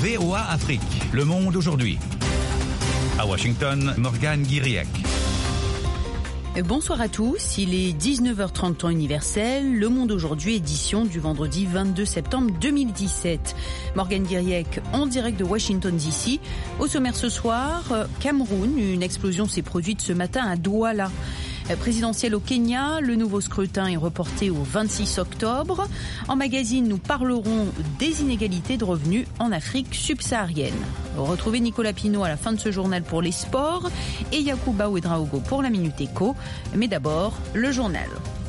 VOA Afrique, le monde aujourd'hui. À Washington, Morgane Guiriec. Bonsoir à tous, il est 19h30 temps universel, Le Monde aujourd'hui, édition du vendredi 22 septembre 2017. Morgane Guiriec en direct de Washington DC. Au sommaire ce soir, Cameroun, une explosion s'est produite ce matin à Douala. Présidentielle au Kenya, le nouveau scrutin est reporté au 26 octobre. En magazine, nous parlerons des inégalités de revenus en Afrique subsaharienne. Retrouvez Nicolas Pinault à la fin de ce journal pour les sports et Yacouba Ouedraogo pour la Minute Éco. Mais d'abord, le journal.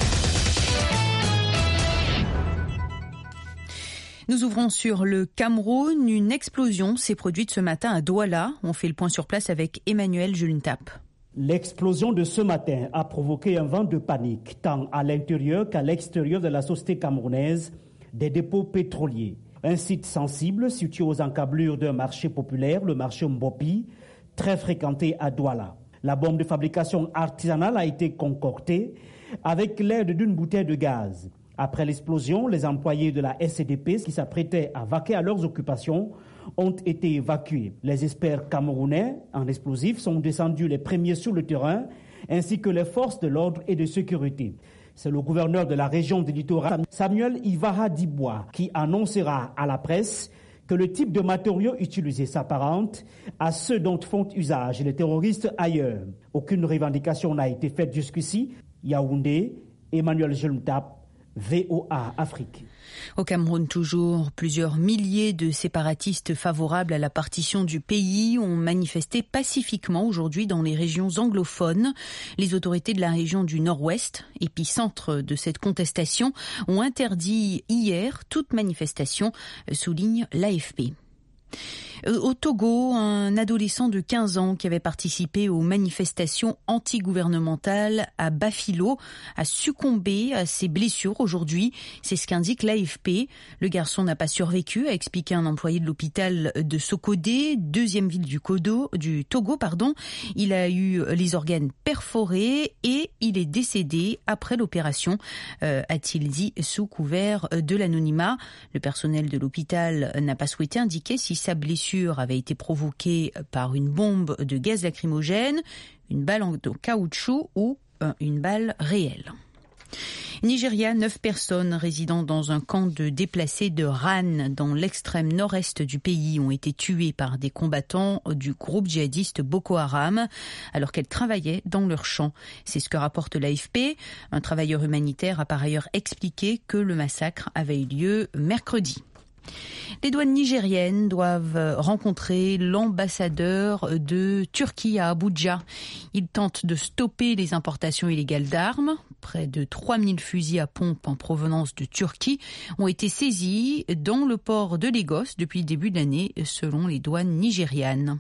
Nous ouvrons sur le Cameroun. Une explosion s'est produite ce matin à Douala. On fait le point sur place avec Emmanuel Julentap. L'explosion de ce matin a provoqué un vent de panique, tant à l'intérieur qu'à l'extérieur de la société camerounaise des dépôts pétroliers. Un site sensible situé aux encablures d'un marché populaire, le marché Mbopi, très fréquenté à Douala. La bombe de fabrication artisanale a été concoctée avec l'aide d'une bouteille de gaz. Après l'explosion, les employés de la SCDP qui s'apprêtaient à vaquer à leurs occupations ont été évacués. Les experts camerounais en explosifs sont descendus les premiers sur le terrain, ainsi que les forces de l'ordre et de sécurité. C'est le gouverneur de la région du littoral, Samuel Ivaha Dibois, qui annoncera à la presse que le type de matériaux utilisé s'apparente à ceux dont font usage les terroristes ailleurs. Aucune revendication n'a été faite jusqu'ici. Yaoundé, Emmanuel Jelmtap, VOA Afrique. Au Cameroun toujours, plusieurs milliers de séparatistes favorables à la partition du pays ont manifesté pacifiquement aujourd'hui dans les régions anglophones. Les autorités de la région du Nord-Ouest, épicentre de cette contestation, ont interdit hier toute manifestation, souligne l'AFP. Au Togo, un adolescent de 15 ans qui avait participé aux manifestations anti-gouvernementales à Bafilo a succombé à ses blessures aujourd'hui. C'est ce qu'indique l'AFP. Le garçon n'a pas survécu, a expliqué un employé de l'hôpital de Sokodé, deuxième ville du Togo. Il a eu les organes perforés et il est décédé après l'opération, a-t-il dit sous couvert de l'anonymat. Le personnel de l'hôpital n'a pas souhaité indiquer si sa blessure avait été provoquée par une bombe de gaz lacrymogène, une balle en caoutchouc ou une balle réelle. Nigeria, 9 personnes résidant dans un camp de déplacés de Ran, dans l'extrême nord-est du pays, ont été tuées par des combattants du groupe djihadiste Boko Haram alors qu'elles travaillaient dans leur champ. C'est ce que rapporte l'AFP. Un travailleur humanitaire a par ailleurs expliqué que le massacre avait eu lieu mercredi. Les douanes nigériennes doivent rencontrer l'ambassadeur de Turquie à Abuja. Il tente de stopper les importations illégales d'armes. Près de 3000 fusils à pompe en provenance de Turquie ont été saisis dans le port de Lagos depuis le début de l'année, selon les douanes nigérianes.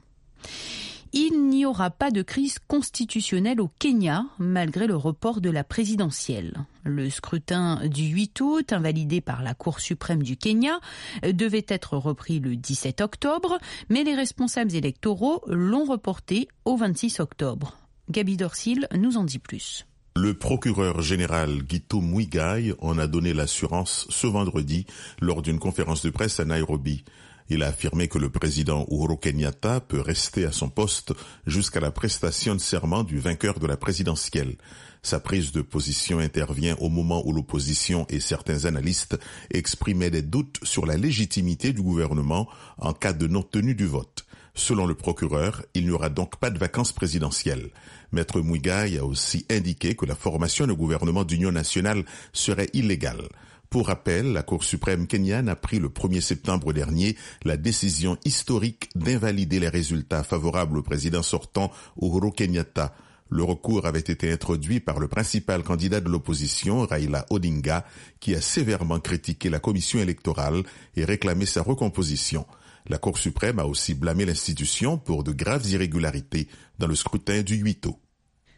Il n'y aura pas de crise constitutionnelle au Kenya, malgré le report de la présidentielle. Le scrutin du 8 août, invalidé par la Cour suprême du Kenya, devait être repris le 17 octobre, mais les responsables électoraux l'ont reporté au 26 octobre. Gaby Dorsil nous en dit plus. Le procureur général Gito Muigai en a donné l'assurance ce vendredi lors d'une conférence de presse à Nairobi. Il a affirmé que le président Uhuru Kenyatta peut rester à son poste jusqu'à la prestation de serment du vainqueur de la présidentielle. Sa prise de position intervient au moment où l'opposition et certains analystes exprimaient des doutes sur la légitimité du gouvernement en cas de non-tenue du vote. Selon le procureur, il n'y aura donc pas de vacances présidentielles. Maître Muigai a aussi indiqué que la formation de gouvernement d'union nationale serait illégale. Pour rappel, la Cour suprême kenyane a pris le 1er septembre dernier la décision historique d'invalider les résultats favorables au président sortant Uhuru Kenyatta. Le recours avait été introduit par le principal candidat de l'opposition, Raila Odinga, qui a sévèrement critiqué la commission électorale et réclamé sa recomposition. La Cour suprême a aussi blâmé l'institution pour de graves irrégularités dans le scrutin du 8 août.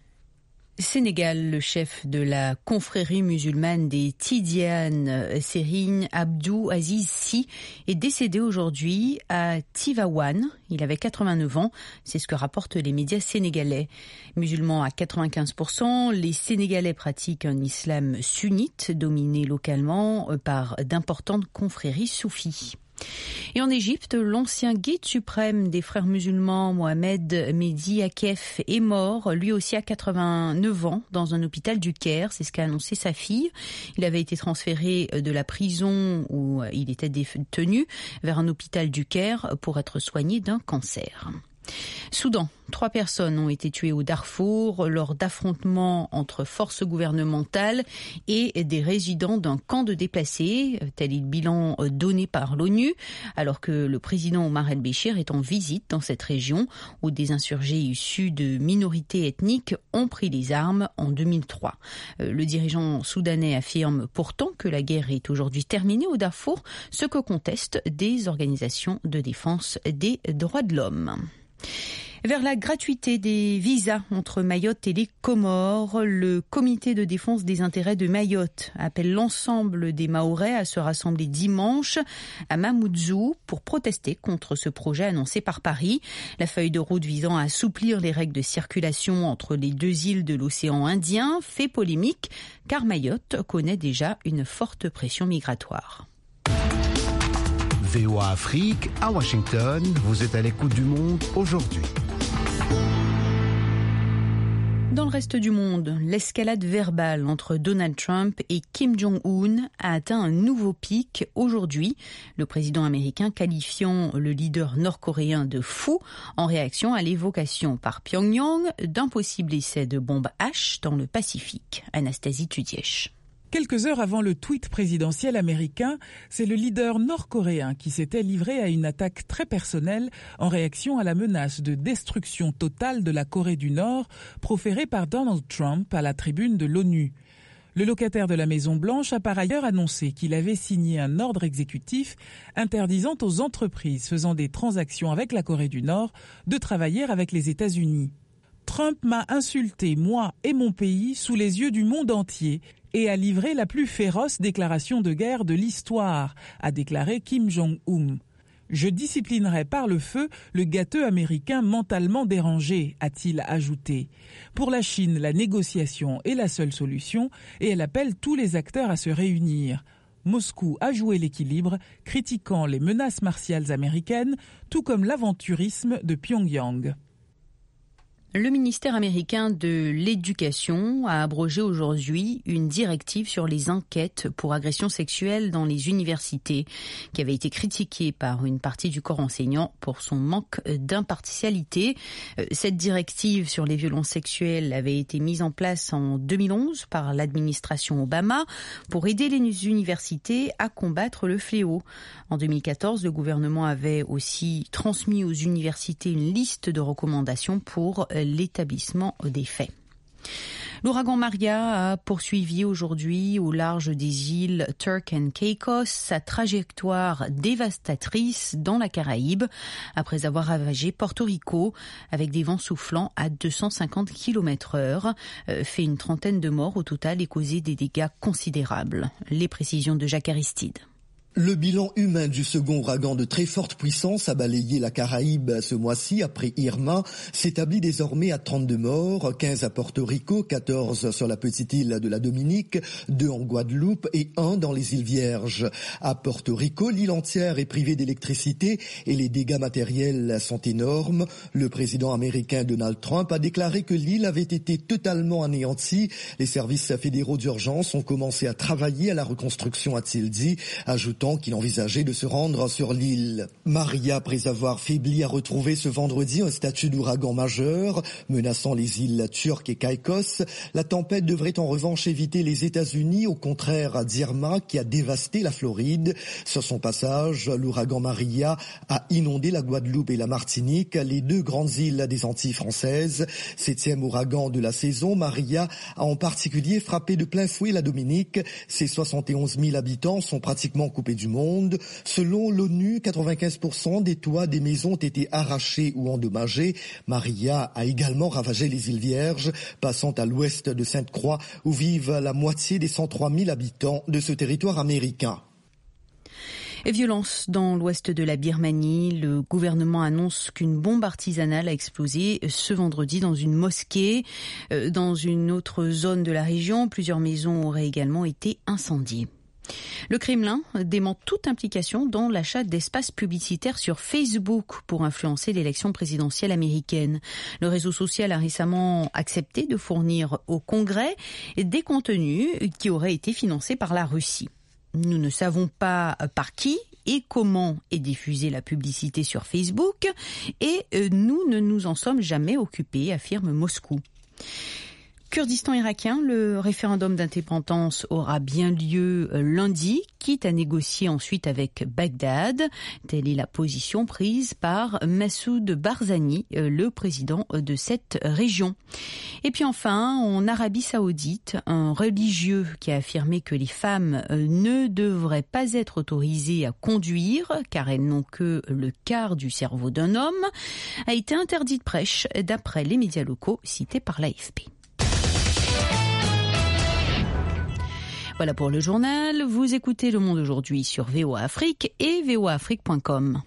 Sénégal, le chef de la confrérie musulmane des Tidianes, Serigne Abdou Aziz Sy, est décédé aujourd'hui à Tivaouane. Il avait 89 ans, c'est ce que rapportent les médias sénégalais. Musulmans à 95%, les Sénégalais pratiquent un islam sunnite dominé localement par d'importantes confréries soufis. Et en Égypte, l'ancien guide suprême des frères musulmans, Mohamed Mehdi Akef, est mort, lui aussi à 89 ans, dans un hôpital du Caire. C'est ce qu'a annoncé sa fille. Il avait été transféré de la prison où il était détenu vers un hôpital du Caire pour être soigné d'un cancer. Soudan, 3 personnes ont été tuées au Darfour lors d'affrontements entre forces gouvernementales et des résidents d'un camp de déplacés. Tel est le bilan donné par l'ONU, alors que le président Omar el-Béchir est en visite dans cette région où des insurgés issus de minorités ethniques ont pris les armes en 2003. Le dirigeant soudanais affirme pourtant que la guerre est aujourd'hui terminée au Darfour, ce que contestent des organisations de défense des droits de l'homme. Vers la gratuité des visas entre Mayotte et les Comores, le comité de défense des intérêts de Mayotte appelle l'ensemble des Mahorais à se rassembler dimanche à Mamoudzou pour protester contre ce projet annoncé par Paris. La feuille de route visant à assouplir les règles de circulation entre les 2 îles de l'océan Indien fait polémique car Mayotte connaît déjà une forte pression migratoire. VOA Afrique, à Washington, vous êtes à l'écoute du monde aujourd'hui. Dans le reste du monde, l'escalade verbale entre Donald Trump et Kim Jong-un a atteint un nouveau pic aujourd'hui, le président américain qualifiant le leader nord-coréen de fou en réaction à l'évocation par Pyongyang d'un possible essai de bombe H dans le Pacifique. Anastasie Tudièche. Quelques heures avant le tweet présidentiel américain, c'est le leader nord-coréen qui s'était livré à une attaque très personnelle en réaction à la menace de destruction totale de la Corée du Nord proférée par Donald Trump à la tribune de l'ONU. Le locataire de la Maison-Blanche a par ailleurs annoncé qu'il avait signé un ordre exécutif interdisant aux entreprises faisant des transactions avec la Corée du Nord de travailler avec les États-Unis. Trump m'a insulté, moi et mon pays, sous les yeux du monde entier et a livré la plus féroce déclaration de guerre de l'histoire, a déclaré Kim Jong-un. Je disciplinerai par le feu le gâteux américain mentalement dérangé, a-t-il ajouté. Pour la Chine, la négociation est la seule solution et elle appelle tous les acteurs à se réunir. Moscou a joué l'équilibre, critiquant les menaces martiales américaines, tout comme l'aventurisme de Pyongyang. Le ministère américain de l'Éducation a abrogé aujourd'hui une directive sur les enquêtes pour agressions sexuelles dans les universités qui avait été critiquée par une partie du corps enseignant pour son manque d'impartialité. Cette directive sur les violences sexuelles avait été mise en place en 2011 par l'administration Obama pour aider les universités à combattre le fléau. En 2014, le gouvernement avait aussi transmis aux universités une liste de recommandations pour l'établissement des faits. L'ouragan Maria a poursuivi aujourd'hui au large des îles Turk and Caicos sa trajectoire dévastatrice dans la Caraïbe après avoir ravagé Porto Rico avec des vents soufflant à 250 km/h, fait une trentaine de morts au total et causé des dégâts considérables. Les précisions de Jacques Aristide. Le bilan humain du second ouragan de très forte puissance a balayé la Caraïbe ce mois-ci après Irma s'établit désormais à 32 morts, 15 à Porto Rico, 14 sur la petite île de la Dominique, 2 en Guadeloupe et 1 dans les îles Vierges. À Porto Rico, l'île entière est privée d'électricité et les dégâts matériels sont énormes. Le président américain Donald Trump a déclaré que l'île avait été totalement anéantie. Les services fédéraux d'urgence ont commencé à travailler à la reconstruction, a-t-il dit, ajoutant qu'il envisageait de se rendre sur l'île. Maria, après avoir faibli, a retrouvé ce vendredi un statut d'ouragan majeur, menaçant les îles Turk et Caicos. La tempête devrait en revanche éviter les États-Unis, au contraire d'Irma qui a dévasté la Floride. Sur son passage, l'ouragan Maria a inondé la Guadeloupe et la Martinique, les 2 grandes îles des Antilles françaises. 7e ouragan de la saison, Maria a en particulier frappé de plein fouet la Dominique. Ses 71 000 habitants sont pratiquement coupés du monde. Selon l'ONU, 95% des toits des maisons ont été arrachés ou endommagés. Maria a également ravagé les îles Vierges, passant à l'ouest de Sainte-Croix, où vivent la moitié des 103 000 habitants de ce territoire américain. Et violence dans l'ouest de la Birmanie. Le gouvernement annonce qu'une bombe artisanale a explosé ce vendredi dans une mosquée. Dans une autre zone de la région, plusieurs maisons auraient également été incendiées. Le Kremlin dément toute implication dans l'achat d'espaces publicitaires sur Facebook pour influencer l'élection présidentielle américaine. Le réseau social a récemment accepté de fournir au Congrès des contenus qui auraient été financés par la Russie. Nous ne savons pas par qui et comment est diffusée la publicité sur Facebook et nous ne nous en sommes jamais occupés, affirme Moscou. Kurdistan irakien, le référendum d'indépendance aura bien lieu lundi, quitte à négocier ensuite avec Bagdad. Telle est la position prise par Massoud Barzani, le président de cette région. Et puis enfin, en Arabie Saoudite, un religieux qui a affirmé que les femmes ne devraient pas être autorisées à conduire, car elles n'ont que le quart du cerveau d'un homme, a été interdit de prêche, d'après les médias locaux cités par l'AFP. Voilà pour le journal. Vous écoutez Le Monde aujourd'hui sur VOA Afrique et voaafrique.com.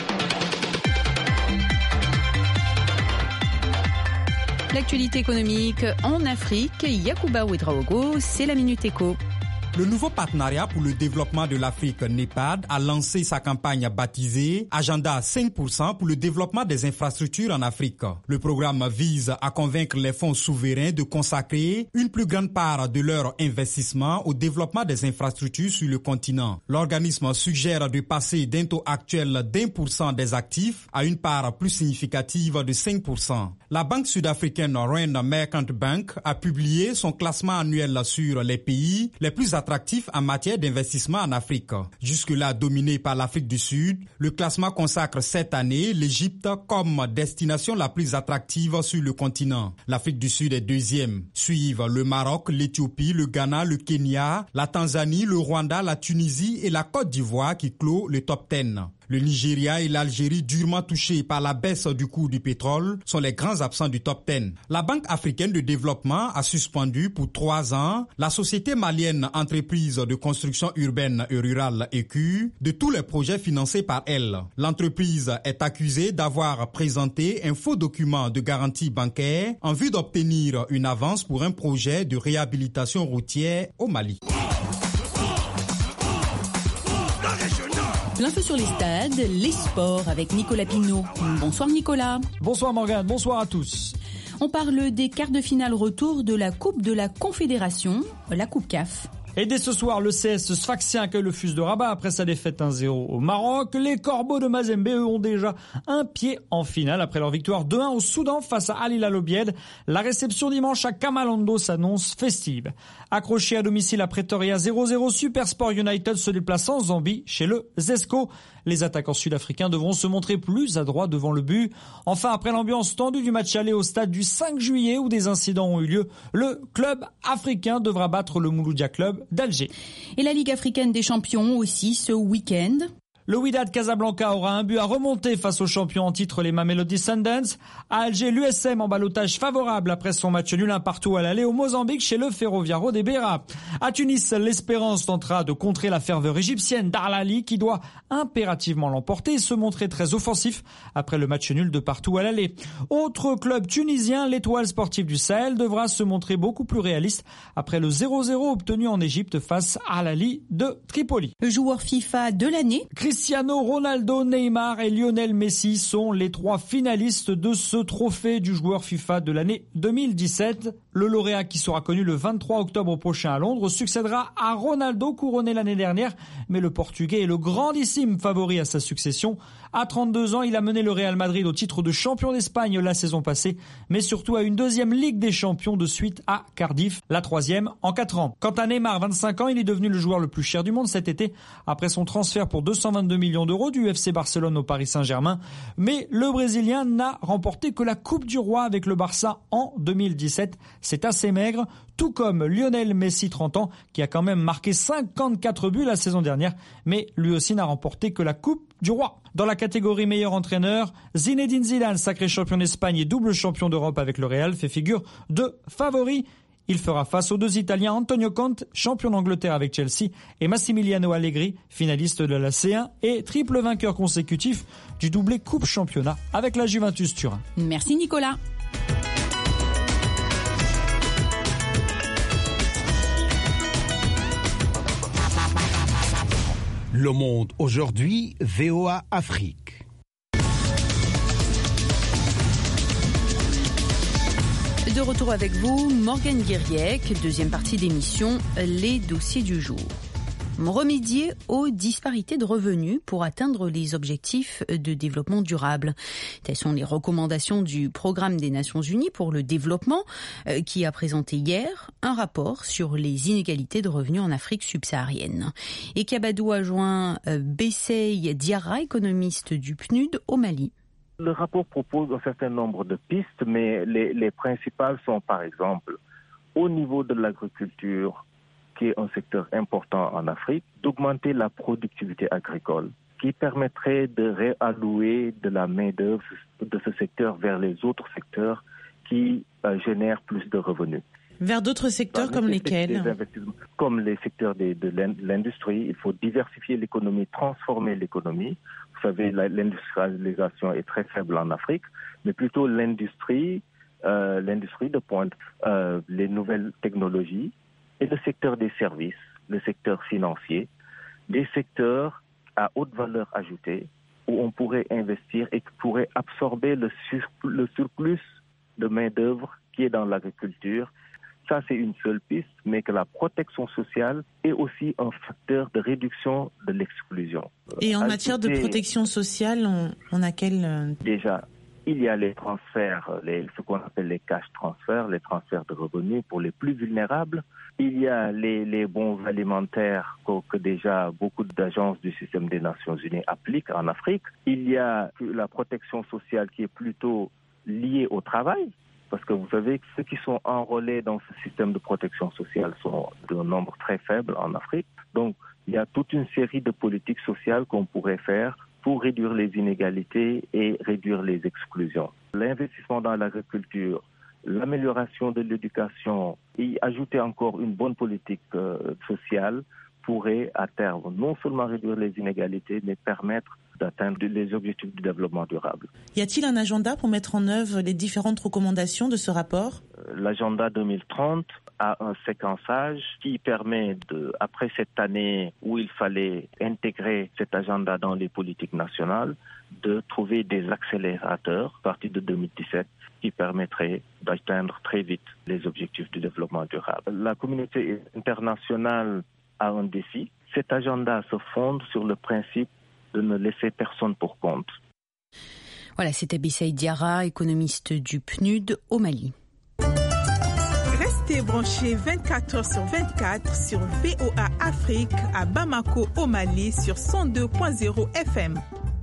L'actualité économique en Afrique, Yacouba Ouedraogo, c'est la Minute Éco. Le nouveau partenariat pour le développement de l'Afrique, NEPAD, a lancé sa campagne baptisée Agenda 5% pour le développement des infrastructures en Afrique. Le programme vise à convaincre les fonds souverains de consacrer une plus grande part de leur investissement au développement des infrastructures sur le continent. L'organisme suggère de passer d'un taux actuel d'1% des actifs à une part plus significative de 5%. La banque sud-africaine Rand Merchant Bank a publié son classement annuel sur les pays les plus attractif en matière d'investissement en Afrique. Jusque-là dominé par l'Afrique du Sud, le classement consacre cette année l'Égypte comme destination la plus attractive sur le continent. L'Afrique du Sud est deuxième. Suivent le Maroc, l'Éthiopie, le Ghana, le Kenya, la Tanzanie, le Rwanda, la Tunisie et la Côte d'Ivoire qui clôt le top 10. Le Nigeria et l'Algérie, durement touchés par la baisse du cours du pétrole, sont les grands absents du top 10. La Banque africaine de développement a suspendu pour 3 ans la société malienne Entreprise de construction urbaine et rurale ECU de tous les projets financés par elle. L'entreprise est accusée d'avoir présenté un faux document de garantie bancaire en vue d'obtenir une avance pour un projet de réhabilitation routière au Mali. L'info sur les stades, les sports avec Nicolas Pinault. Bonsoir Nicolas. Bonsoir Morgane, bonsoir à tous. On parle des quarts de finale retour de la Coupe de la Confédération, la Coupe CAF. Et dès ce soir, le CS Sfaxien accueille le FUS de Rabat après sa défaite 1-0 au Maroc. Les Corbeaux de Mazembe, eux, ont déjà un pied en finale après leur victoire 2-1 au Soudan face à Al Hilal Obied. La réception dimanche à Kamalondo s'annonce festive. Accroché à domicile à Pretoria 0-0, Supersport United se déplace en Zambie chez le Zesco. Les attaquants sud-africains devront se montrer plus adroits devant le but. Enfin, après l'ambiance tendue du match aller au stade du 5 juillet où des incidents ont eu lieu, le club africain devra battre le Mouloudia Club d'Alger. Et la Ligue africaine des champions aussi ce week-end. Le Wydad Casablanca aura un but à remonter face aux champions en titre, les Mamelodi Sundowns. À Alger, l'USM en ballottage favorable après son match nul 1-1 à l'aller au Mozambique chez le Ferroviario de Beira. À Tunis, l'Espérance tentera de contrer la ferveur égyptienne d'Al-Ahly qui doit impérativement l'emporter et se montrer très offensif après le match nul 2-2 à l'aller. Autre club tunisien, l'Étoile sportive du Sahel devra se montrer beaucoup plus réaliste après le 0-0 obtenu en Égypte face à Al-Ahly de Tripoli. Le joueur FIFA de l'année, Cristiano Ronaldo, Neymar et Lionel Messi sont les 3 finalistes de ce trophée du joueur FIFA de l'année 2017. Le lauréat, qui sera connu le 23 octobre prochain à Londres, succédera à Ronaldo, couronné l'année dernière, mais le Portugais est le grandissime favori à sa succession. À 32 ans, il a mené le Real Madrid au titre de champion d'Espagne la saison passée, mais surtout à une 2e Ligue des Champions de suite à Cardiff, la 3e en 4 ans. Quant à Neymar, 25 ans, il est devenu le joueur le plus cher du monde cet été, après son transfert pour 222 millions d'euros du FC Barcelone au Paris Saint-Germain. Mais le Brésilien n'a remporté que la Coupe du Roi avec le Barça en 2017. C'est assez maigre, tout comme Lionel Messi, 30 ans, qui a quand même marqué 54 buts la saison dernière, mais lui aussi n'a remporté que la Coupe du Roi. Dans la catégorie meilleur entraîneur, Zinedine Zidane, sacré champion d'Espagne et double champion d'Europe avec le Real, fait figure de favori. Il fera face aux 2 Italiens Antonio Conte, champion d'Angleterre avec Chelsea, et Massimiliano Allegri, finaliste de la C1 et triple vainqueur consécutif du doublé Coupe Championnat avec la Juventus Turin. Merci Nicolas. Le Monde aujourd'hui, VOA Afrique. De retour avec vous, Morgane Guiriec, deuxième partie d'émission, les dossiers du jour. Remédier aux disparités de revenus pour atteindre les objectifs de développement durable. Telles sont les recommandations du Programme des Nations Unies pour le développement qui a présenté hier un rapport sur les inégalités de revenus en Afrique subsaharienne. Et Kabadou a joint Bessey Diarra, économiste du PNUD au Mali. Le rapport propose un certain nombre de pistes, mais les principales sont par exemple au niveau de l'agriculture, qui est un secteur important en Afrique, d'augmenter la productivité agricole, qui permettrait de réallouer de la main-d'œuvre de ce secteur vers les autres secteurs qui génèrent plus de revenus. Vers d'autres secteurs comme lesquels ? Comme les secteurs de l'industrie. Il faut diversifier l'économie, transformer l'économie. Vous savez, l'industrialisation est très faible en Afrique, mais plutôt l'industrie de pointe, les nouvelles technologies, et le secteur des services, le secteur financier, des secteurs à haute valeur ajoutée où on pourrait investir et qui pourrait absorber le surplus de main-d'œuvre qui est dans l'agriculture. Ça, c'est une seule piste, mais que la protection sociale est aussi un facteur de réduction de l'exclusion. Et en matière de protection sociale, on a quel... Déjà, il y a les transferts, ce qu'on appelle les cash transferts, les transferts de revenus pour les plus vulnérables. Il y a les bons alimentaires que déjà beaucoup d'agences du système des Nations Unies appliquent en Afrique. Il y a la protection sociale qui est plutôt liée au travail. Parce que vous savez que ceux qui sont enrôlés dans ce système de protection sociale sont d'un nombre très faible en Afrique. Donc, il y a toute une série de politiques sociales qu'on pourrait faire pour réduire les inégalités et réduire les exclusions. L'investissement dans l'agriculture, l'amélioration de l'éducation et ajouter encore une bonne politique sociale pourrait à terme non seulement réduire les inégalités, mais permettre d'atteindre les objectifs du développement durable. Y a-t-il un agenda pour mettre en œuvre les différentes recommandations de ce rapport ? L'agenda 2030 a un séquençage qui permet après cette année où il fallait intégrer cet agenda dans les politiques nationales, de trouver des accélérateurs à partir de 2017 qui permettraient d'atteindre très vite les objectifs du développement durable. La communauté internationale a un défi. Cet agenda se fonde sur le principe de ne laisser personne pour compte. Voilà, c'était Bessey Diarra, économiste du PNUD au Mali. Restez branchés 24h/24 sur VOA Afrique à Bamako au Mali sur 102.0 FM.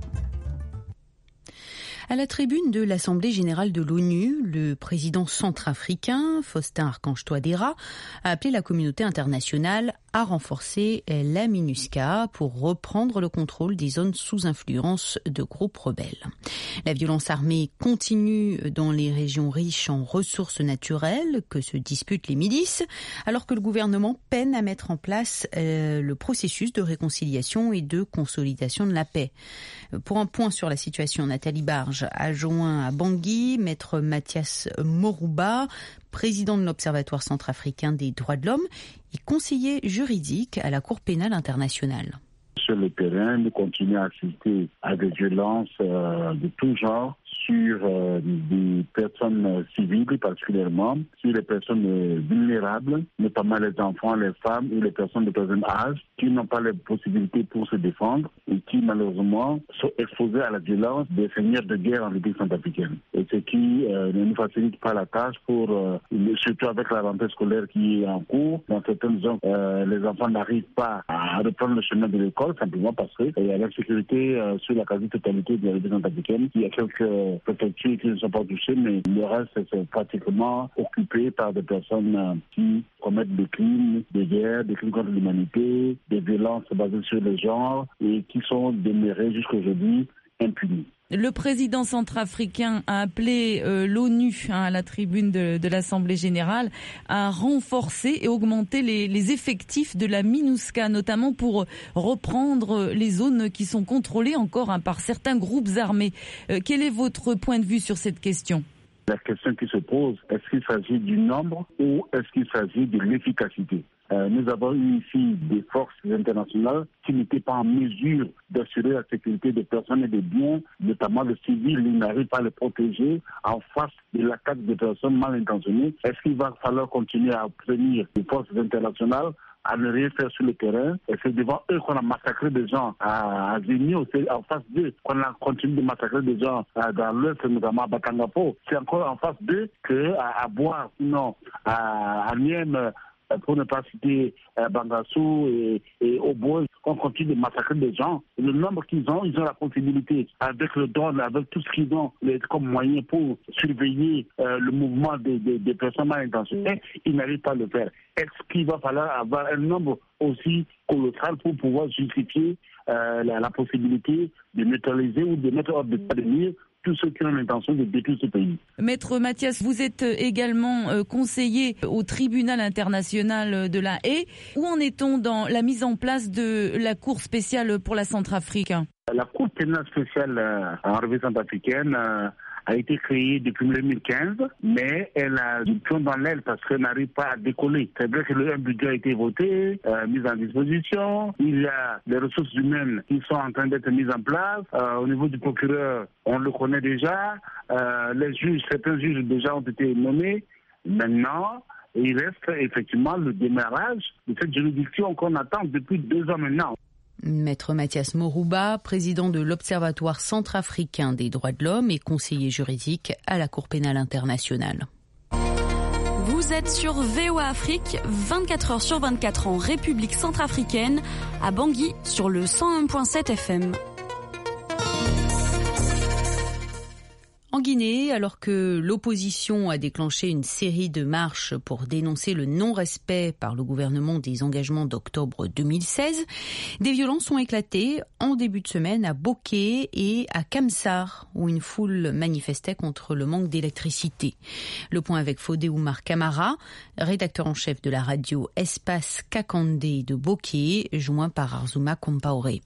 À la tribune de l'Assemblée générale de l'ONU, le président centrafricain, Faustin Archange Touadéra, a appelé la communauté internationale à renforcer la MINUSCA pour reprendre le contrôle des zones sous influence de groupes rebelles. La violence armée continue dans les régions riches en ressources naturelles que se disputent les milices, alors que le gouvernement peine à mettre en place le processus de réconciliation et de consolidation de la paix. Pour un point sur la situation, Nathalie Barge a joint à Bangui maître Mathias Morouba, président de l'Observatoire centrafricain des droits de l'homme et conseiller juridique à la Cour pénale internationale. Sur le terrain, nous continuons à assister à des violences de tout genre sur des personnes civiles particulièrement, sur les personnes vulnérables, notamment les enfants, les femmes ou les personnes de troisième âge qui n'ont pas les possibilités pour se défendre et qui malheureusement sont exposés à la violence des seigneurs de guerre en République centrafricaine. Et ce qui ne nous facilite pas la tâche pour, surtout avec la rentrée scolaire qui est en cours, dans certaines zones, les enfants n'arrivent pas à reprendre le chemin de l'école simplement parce qu'il y a l'insécurité sur la quasi-totalité de la République centrafricaine. Il y a quelques préfectures qui ne sont pas touchées, mais le reste c'est pratiquement occupé par des personnes qui commettent des crimes de guerre, des crimes contre l'humanité, des violences basées sur le genre et qui sont demeurées jusqu'aujourd'hui impunies. Le président centrafricain a appelé l'ONU à la tribune de l'Assemblée générale à renforcer et augmenter les effectifs de la MINUSCA, notamment pour reprendre les zones qui sont contrôlées encore par certains groupes armés. Quel est votre point de vue sur cette question ? La question qui se pose, est-ce qu'il s'agit du nombre ou est-ce qu'il s'agit de l'efficacité ? nous avons eu ici des forces internationales qui n'étaient pas en mesure d'assurer la sécurité des personnes et des biens, notamment le civil, ils n'arrivent pas à les protéger en face de l'attaque des personnes mal intentionnées. Est-ce qu'il va falloir continuer à obtenir des forces internationales à ne rien faire sur le terrain? Et c'est devant eux qu'on a massacré des gens à Zénio, c'est en face d'eux qu'on a continué de massacrer des gens dans l'Est, notamment à Batangapo. C'est encore en face d'eux qu'à Bois, sinon à Niem, pour ne pas citer Bangassou et Obo, on continue de massacrer des gens. Et le nombre qu'ils ont la possibilité, avec le drone, avec tout ce qu'ils ont comme moyen pour surveiller le mouvement des personnes mal intentionnées, ils n'arrivent pas à le faire. Est-ce qu'il va falloir avoir un nombre aussi colossal pour pouvoir justifier la possibilité de neutraliser ou de mettre hors d'état de nuire tous ceux qui ont l'intention de détruire ce pays? Maître Mathias, vous êtes également conseiller au tribunal international de la Haye. Où en est-on dans la mise en place de la Cour spéciale pour la Centrafrique? La Cour pénale spéciale en République centrafricaine a été créée depuis 2015, mais elle a du plomb dans l'aile parce qu'elle n'arrive pas à décoller. C'est vrai que le budget a été voté, mis en disposition. Il y a des ressources humaines qui sont en train d'être mises en place. Au niveau du procureur, on le connaît déjà. Les juges, certains juges déjà ont été nommés. Maintenant, il reste effectivement le démarrage de cette juridiction qu'on attend depuis 2 ans maintenant. Maître Mathias Morouba, président de l'Observatoire centrafricain des droits de l'homme et conseiller juridique à la Cour pénale internationale. Vous êtes sur VOA Afrique, 24 heures sur 24 en République centrafricaine, à Bangui sur le 101.7 FM. En Guinée, alors que l'opposition a déclenché une série de marches pour dénoncer le non-respect par le gouvernement des engagements d'octobre 2016, des violences ont éclaté en début de semaine à Boké et à Kamsar, où une foule manifestait contre le manque d'électricité. Le point avec Fodé Oumar Kamara, rédacteur en chef de la radio Espace Kakandé de Boké, joint par Arzouma Compaoré.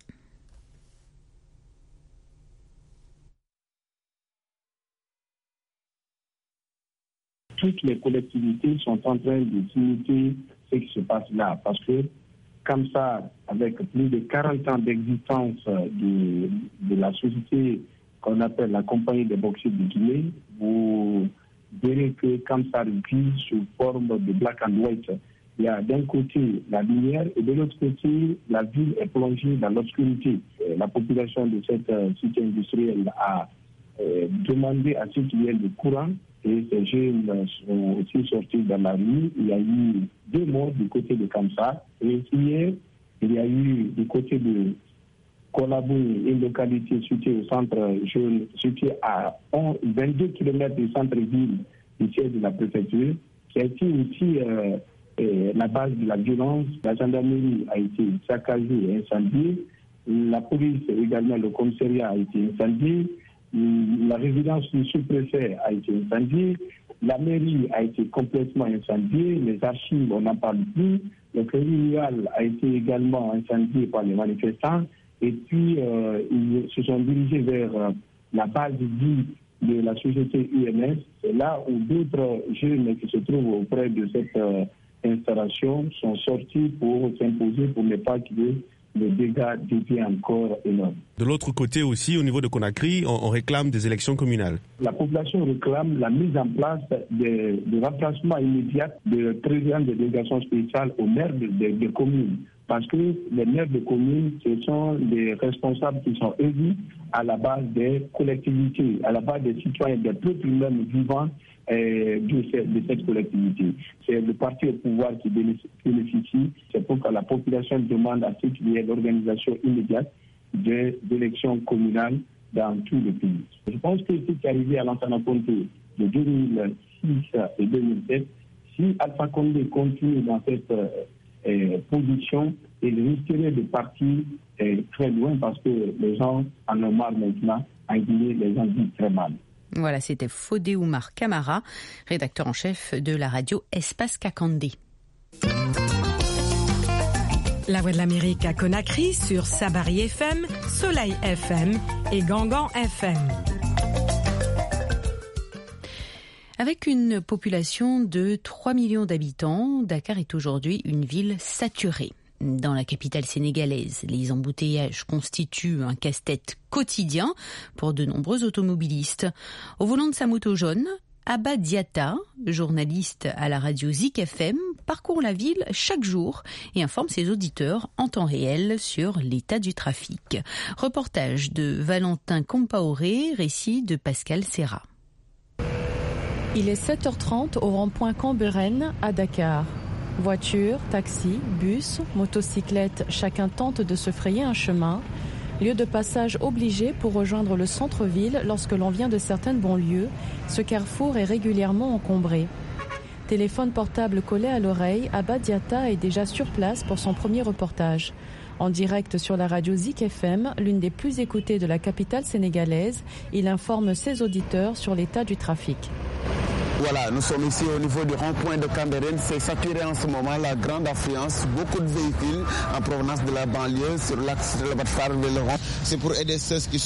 Toutes les collectivités sont en train de limiter ce qui se passe là. Parce que, comme ça, avec plus de 40 ans d'existence de la société qu'on appelle la Compagnie des bauxites de Guinée, vous verrez que comme ça vit sous forme de black and white. Il y a d'un côté la lumière et de l'autre côté, la ville est plongée dans l'obscurité. La population de cette cité industrielle a demandé à ce qu'il y ait du courant. Et ces jeunes sont aussi sortis dans la rue. Il y a eu 2 morts du côté de Kamsar. Et hier, il y a eu du côté de Kolabou, une localité située au centre jeune, située à 22 km du centre-ville du siège de la préfecture, qui a été aussi la base de la violence. La gendarmerie a été saccagée et incendiée. La police également, le commissariat a été incendié. La résidence du sous-préfet a été incendiée, la mairie a été complètement incendiée, les archives, on n'en parle plus, le crédit rural a été également incendié par les manifestants, et puis ils se sont dirigés vers la base de la société UMS. C'est là où d'autres jeunes qui se trouvent auprès de cette installation sont sortis pour s'imposer pour ne pas qu'il y ait les dégâts deviennent encore énormes. De l'autre côté aussi, au niveau de Conakry, on réclame des élections communales. La population réclame la mise en place de remplacement immédiat de présidents de délégations spéciales aux maires des communes. Parce que les maires de communes, ce sont les responsables qui sont élus à la base des collectivités, à la base des citoyens, des peuples même vivants de cette collectivité. C'est le parti au pouvoir qui bénéficie. C'est pourquoi la population demande à ce qu'il y ait l'organisation immédiate d'élections communales dans tout le pays. Je pense que ce qui est arrivé à Lansana Conté de 2006 et 2007, si Alpha Condé continue dans cette position, il risquerait de partir très loin parce que les gens en ont marre maintenant. En Guinée, les gens vivent très mal. Voilà, c'était Fodé Oumar Kamara, rédacteur en chef de la radio Espace Kakandé. La Voix de l'Amérique à Conakry sur Sabari FM, Soleil FM et Gangan FM. Avec une population de 3 millions d'habitants, Dakar est aujourd'hui une ville saturée. Dans la capitale sénégalaise, les embouteillages constituent un casse-tête quotidien pour de nombreux automobilistes. Au volant de sa moto jaune, Abba Diatta, journaliste à la radio Zik FM, parcourt la ville chaque jour et informe ses auditeurs en temps réel sur l'état du trafic. Reportage de Valentin Compaoré, récit de Pascal Serra. Il est 7h30 au rond-point Cambérène à Dakar. Voitures, taxis, bus, motocyclettes, chacun tente de se frayer un chemin. Lieu de passage obligé pour rejoindre le centre-ville lorsque l'on vient de certaines banlieues, ce carrefour est régulièrement encombré. Téléphone portable collé à l'oreille, Abba Diatta est déjà sur place pour son premier reportage. En direct sur la radio Zik FM, l'une des plus écoutées de la capitale sénégalaise, il informe ses auditeurs sur l'état du trafic. Voilà, nous sommes ici au niveau du rond-point de Cambérène. C'est saturé en ce moment, la grande affluence. Beaucoup de véhicules en provenance de la banlieue sur l'axe de la Batfar-Villeron. C'est pour aider ceux qui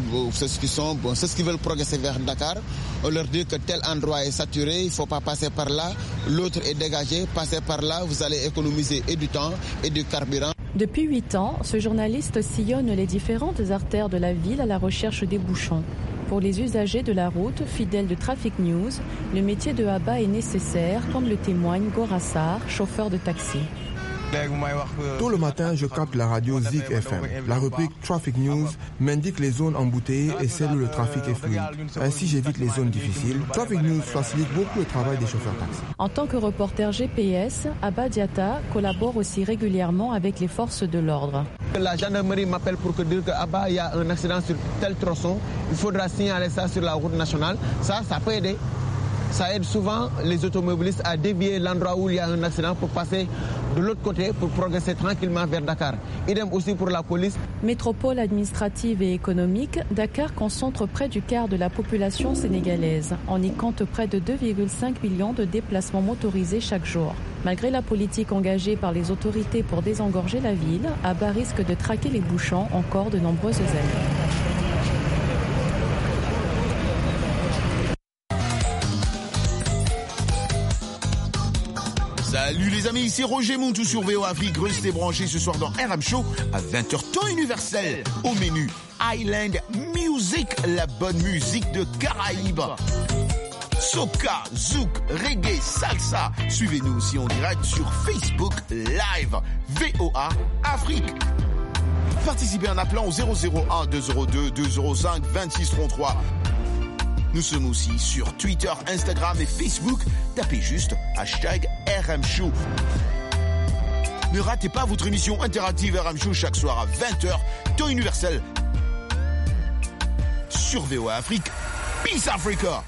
veulent progresser vers Dakar. On leur dit que tel endroit est saturé, il ne faut pas passer par là. L'autre est dégagé, passez par là, vous allez économiser et du temps et du carburant. Depuis 8 ans, ce journaliste sillonne les différentes artères de la ville à la recherche des bouchons. Pour les usagers de la route, fidèles de Traffic News, le métier de Abba est nécessaire, comme le témoigne Gorassar, chauffeur de taxi. Tôt le matin, je capte la radio Zik FM. La rubrique Traffic News m'indique les zones embouteillées et celles où le trafic est fluide. Ainsi, j'évite les zones difficiles. Traffic News facilite beaucoup le travail des chauffeurs taxi. En tant que reporter GPS, Abba Diatta collabore aussi régulièrement avec les forces de l'ordre. La gendarmerie m'appelle pour dire qu'Abba, il y a un accident sur tel tronçon. Il faudra signaler ça sur la route nationale. Ça peut aider. Ça aide souvent les automobilistes à dévier l'endroit où il y a un accident pour passer de l'autre côté pour progresser tranquillement vers Dakar. Idem aussi pour la police. Métropole administrative et économique, Dakar concentre près du quart de la population sénégalaise. On y compte près de 2,5 millions de déplacements motorisés chaque jour. Malgré la politique engagée par les autorités pour désengorger la ville, Abba risque de traquer les bouchons encore de nombreuses années. Salut les amis, ici Roger Montou sur VOA Afrique. Restez branchés ce soir dans RM Show à 20h temps universel. Au menu, Island Music, la bonne musique de Caraïbes. Soca, zouk, reggae, salsa. Suivez-nous aussi en direct sur Facebook Live. VOA Afrique. Participez en appelant au 001 202 205 2633. Nous sommes aussi sur Twitter, Instagram et Facebook. Tapez juste #RM Show. Ne ratez pas votre émission interactive RM Show chaque soir à 20h, temps universel. Sur VOA Afrique. Peace Africa.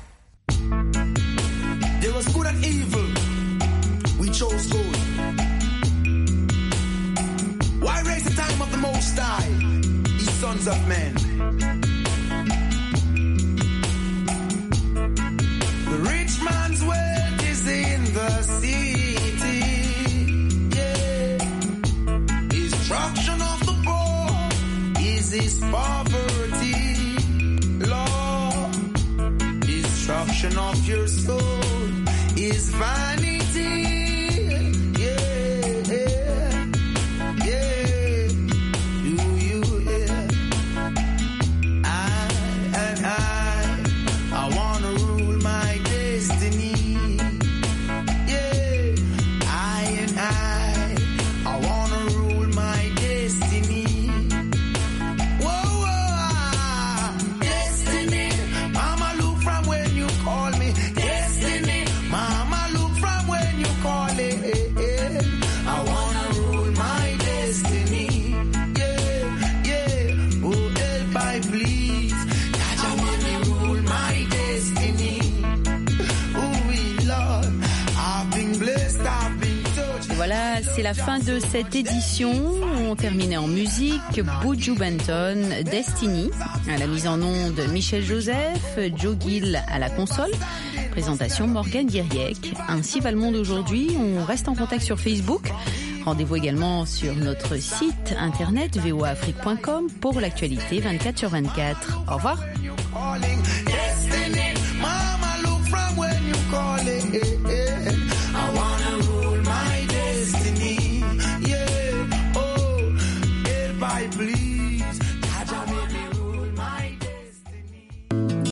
There was good and evil. We chose good. Why raise the time of the Most High, ye sons of men? The rich man's wealth is in the city, yeah. Destruction of the poor is his poverty, Lord. Destruction of your soul is vanity, yeah, yeah. Do you hear? I wanna rule my destiny. Yeah, I wanna rule my destiny. Whoa, destiny. Mama, look from when you call me. Destiny. Mama, look from when you call it. I wanna rule my destiny. Yeah, yeah. Oh, help I please. I wanna rule my destiny. Voilà, c'est la fin de cette édition. On terminait en musique. Buju Banton, Destiny, à la mise en onde Michel Joseph, Joe Gill à la console. Présentation Morgane Guiriec. Ainsi va le monde aujourd'hui. On reste en contact sur Facebook. Rendez-vous également sur notre site internet voaafrique.com pour l'actualité 24/24. Au revoir.